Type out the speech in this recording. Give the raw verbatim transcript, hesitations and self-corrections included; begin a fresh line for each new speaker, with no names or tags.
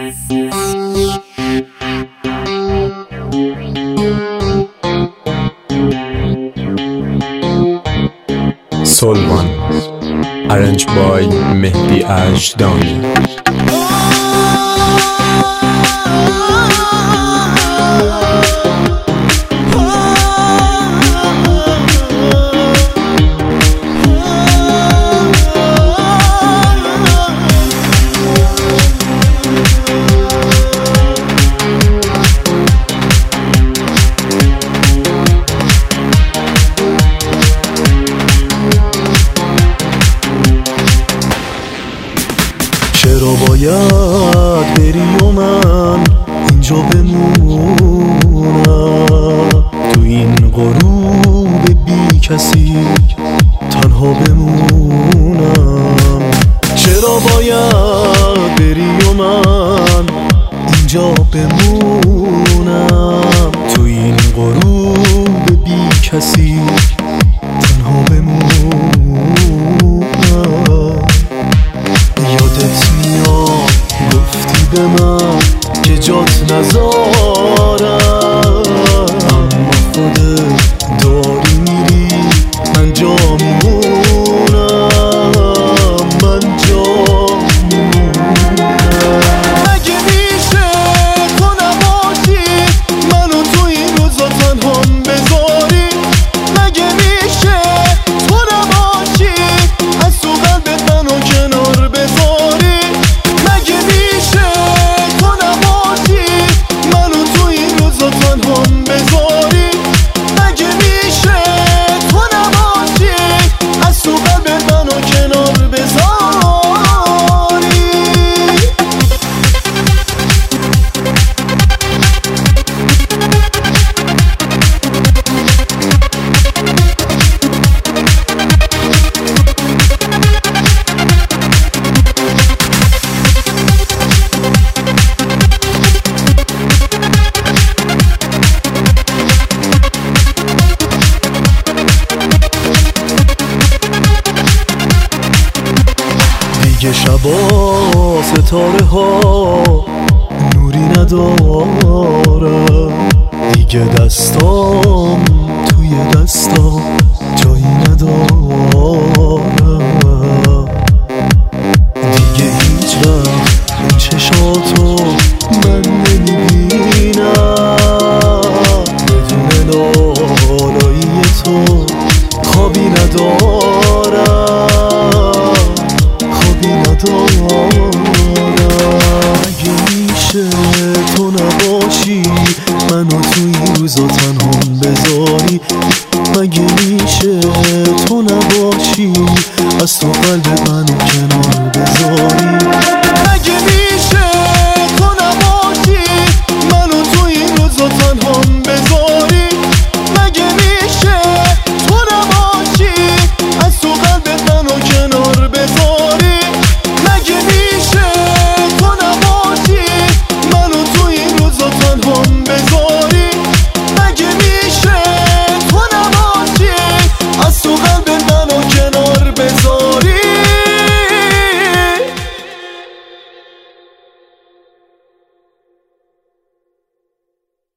Solvan, arranged by Mehdi Ajdani.
چرا باید بری و من اینجا بمونم، تو این غروب بی کسی تنها بمونم؟ چرا باید بری و من اینجا بمونم، تو این غروب بی کسی تنها بمونم؟ یادت میاد گفتی به من که جات نذارم، اما خودت داری میری، من جا میمونم، من جا میمونم. مگه میشه تو نباشی منو تو این روزا تنهام بذاری؟ مگه میشه تو نباشی از تو قلبت منو کنار بذاری؟ مگه میشه تو نباشی منو تو این روزا تنهام بذاری؟ مگه میشه تو نباشی از تو قلبت منو کنار بذاری؟ دیگه شبا ستاره ها نوری ندارم، دیگه دستام توی دستام جایی ندارم، دیگه هیچ وقت این چشاتو من نمیبینم، بدون لالایی تو خوابی ندارم، خوابی ندارم. مگه میشه تو نباشی منو تو این روزا تنهام بذاری؟ مگه میشه تو نباشی از تو قلب منو کنار بذاری؟